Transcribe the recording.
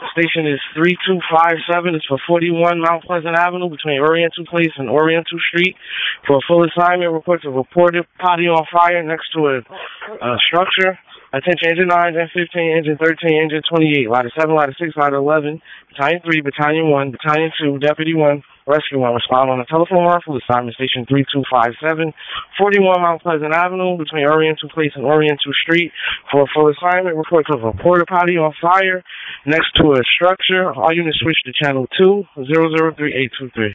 Station is 3257. It's for 41 Mount Pleasant Avenue between Oriental Place and Oriental Street. For a full assignment, reports a reported potty on fire next to a structure. Attention, Engine 9, Engine 15, Engine 13, Engine 28, Ladder 7, Ladder 6, Ladder 11, Battalion 3, Battalion 1, Battalion 2, Deputy 1, Rescue 1. Respond on the telephone line for assignment station 3257, 41 Mount Pleasant Avenue between Oriental Place and Oriental Street. For a full assignment, reports of a porta potty on fire next to a structure. All units switch to channel 2, 003823.